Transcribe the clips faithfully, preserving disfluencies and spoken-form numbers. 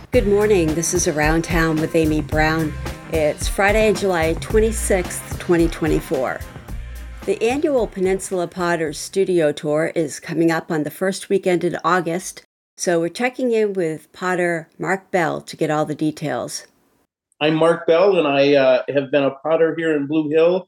Good morning. This is Around Town with Amy Brown. It's Friday, July twenty-sixth, twenty twenty-four. The annual Peninsula Potters Studio Tour is coming up on the first weekend in August, so we're checking in with Potter Mark Bell to get all the details. I'm Mark Bell, and I uh, have been a potter here in Blue Hill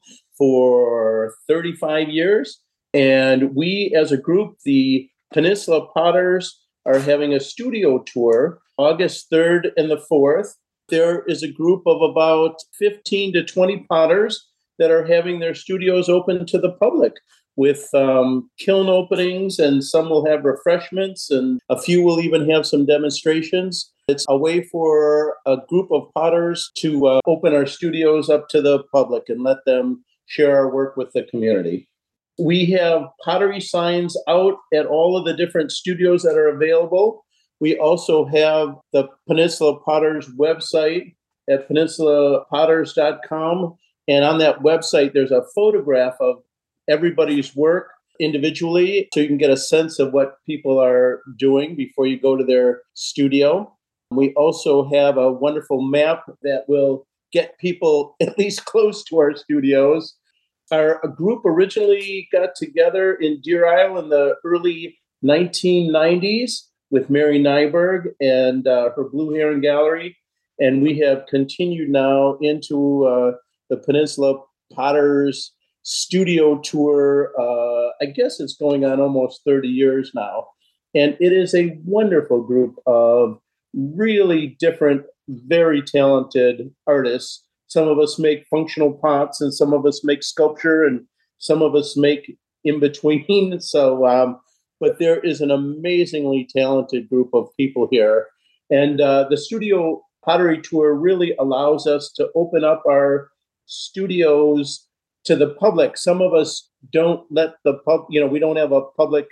for thirty-five years. And we, as a group, the Peninsula Potters, are having a studio tour August third and the fourth. There is a group of about fifteen to twenty potters that are having their studios open to the public with um, kiln openings, and some will have refreshments, and a few will even have some demonstrations. It's a way for a group of potters to uh, open our studios up to the public and let them share our work with the community. We have pottery signs out at all of the different studios that are available. We also have the Peninsula Potters website at peninsula potters dot com. And on that website, there's a photograph of everybody's work individually, so you can get a sense of what people are doing before you go to their studio. We also have a wonderful map that will get people at least close to our studios. Our group originally got together in Deer Isle in the early nineteen nineties with Mary Nyberg and uh, her Blue Heron Gallery. And we have continued now into uh, the Peninsula Potters Studio Tour. Uh, I guess it's going on almost thirty years now. And it is a wonderful group of really different, very talented artists. Some of us make functional pots, and some of us make sculpture, and some of us make in between. So, um, but there is an amazingly talented group of people here. And uh, the Studio Pottery Tour really allows us to open up our studios to the public. Some of us don't let the pub, you know, we don't have a public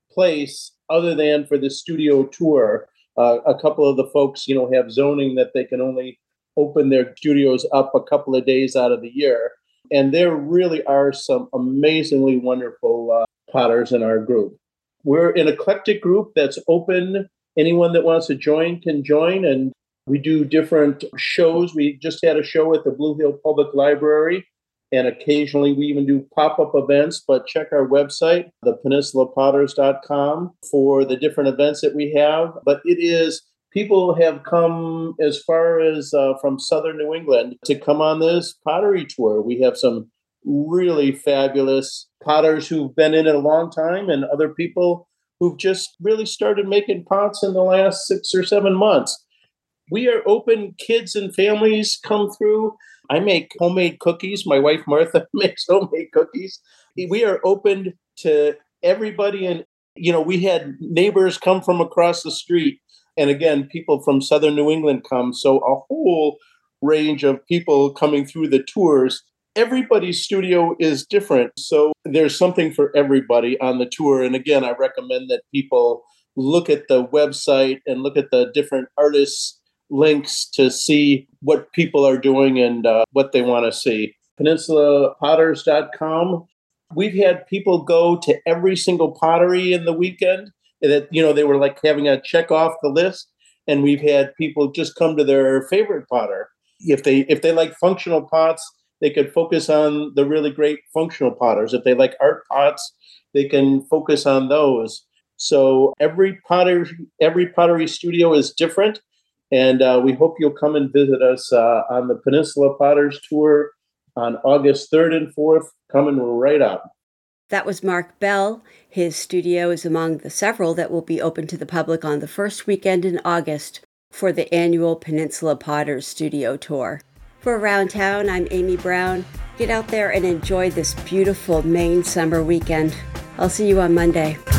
place other than for the studio tour. Uh, a couple of the folks, you know, have zoning that they can only open their studios up a couple of days out of the year. And there really are some amazingly wonderful uh, potters in our group. We're an eclectic group that's open. Anyone that wants to join can join. And we do different shows. We just had a show at the Blue Hill Public Library. And occasionally we even do pop-up events, but check our website, the peninsula potters dot com, for the different events that we have. But it is, people have come as far as uh, from southern New England to come on this pottery tour. We have some really fabulous potters who've been in it a long time, and other people who've just really started making pots in the last six or seven months. We are open. Kids and families come through. I make homemade cookies. My wife, Martha, makes homemade cookies. We are open to everybody. And, you know, we had neighbors come from across the street. And again, people from southern New England come. So a whole range of people coming through the tours. Everybody's studio is different. So there's something for everybody on the tour. And again, I recommend that people look at the website and look at the different artists' links to see what people are doing and uh, what they want to see. peninsula potters dot com. We've had people go to every single pottery in the weekend that, you know, they were like having a check off the list. And we've had people just come to their favorite potter. If they if they like functional pots, they could focus on the really great functional potters. If they like art pots, they can focus on those. So every potter, every pottery studio is different. And uh, we hope you'll come and visit us uh, on the Peninsula Potters Tour on August third and fourth, coming right up. That was Mark Bell. His studio is among the several that will be open to the public on the first weekend in August for the annual Peninsula Potters Studio Tour. For Around Town, I'm Amy Brown. Get out there and enjoy this beautiful Maine summer weekend. I'll see you on Monday.